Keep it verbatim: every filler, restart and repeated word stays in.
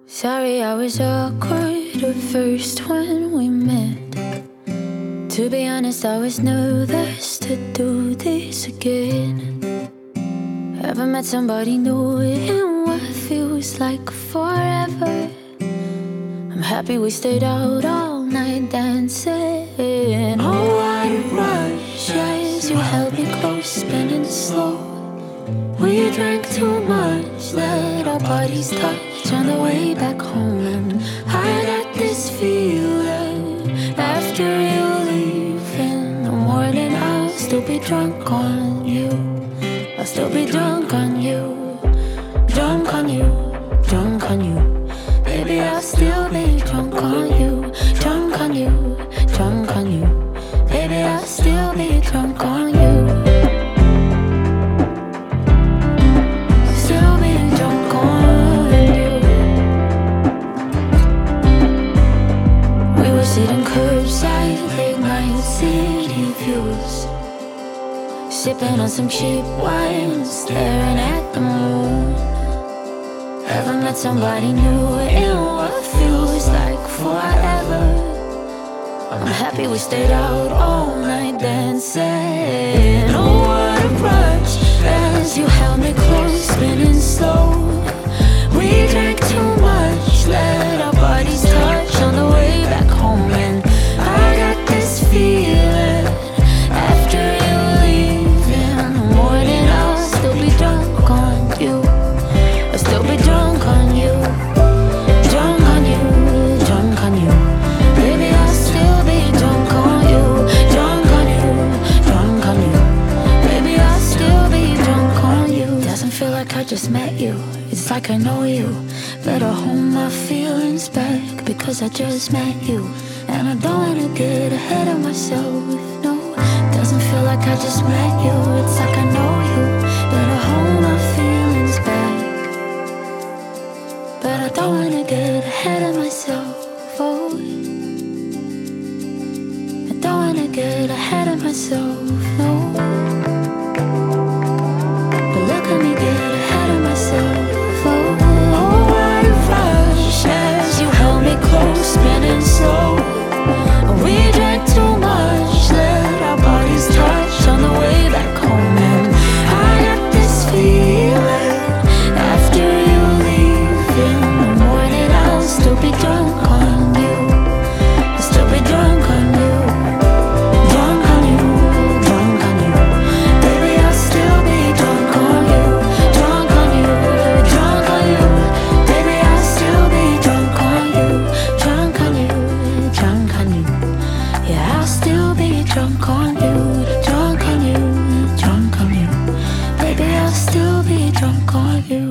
Sorry, I was awkward at first when we met. To be honest, I was nervous to do this again. Haven't met somebody new in what feels like forever. I'm happy we stayed out all night dancing. Oh, what a rush as you held me close, spinning slow. We drank too much, let our bodies touch on the way back home. And I got this feeling after you leave in the morning, I'll still be drunk on you. I'll still be drunk on you, drunk on you, drunk on you. Baby, I'll still be drunk on you, drunk on you, drunk on you. Baby, I'll still be drunk on you. Still be drunk on you. We were sitting curbside, late night city views, sipping on some cheap wine, staring at the moon. Haven't met somebody new in what feels like forever. I'm happy we stayed out all night dancing. Oh, what a rush as you held me close, spinning slow. We drank too much, let our bodies touch on the way back home. And I got this feeling after you leave in the morning, I'll still be drunk on you. I'll still be drunk on you, drunk on you, drunk on you. Baby, I'll still be drunk on you, drunk on you, drunk on you. Baby, I'll still be drunk on you. Doesn't feel like I just met you, it's like I know you. Better hold my feelings back because I just met you. And I don't wanna get ahead of myself, no. Doesn't feel like I just met you, it's like I know you. Better hold my feelings back, but I don't wanna get ahead of myself, oh. I don't wanna get ahead of myself, no. But look at me get ahead of myself, oh. Oh, what a rush as you held me close, spinning slow. We drank too much, let our bodies touch on the way back home. And I got this feeling after you leave in the morning, I'll still be drunk on you. I'll still be drunk on you, drunk on you, drunk on you. Baby, I'll still be drunk on you, drunk on you, drunk on you. Baby, I'll still be drunk on you, drunk on you, drunk on you. Yeah, I'll still be drunk on you, drunk on you, drunk on you. Baby, I'll still be drunk on you.